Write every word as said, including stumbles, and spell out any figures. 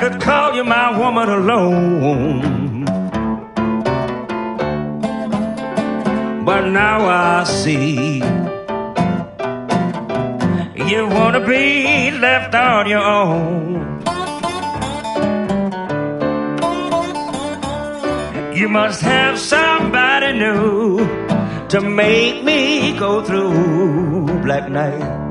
could call you my woman alone. But now I see you wanna be left on your own. You must have somebody new to make me go through black night.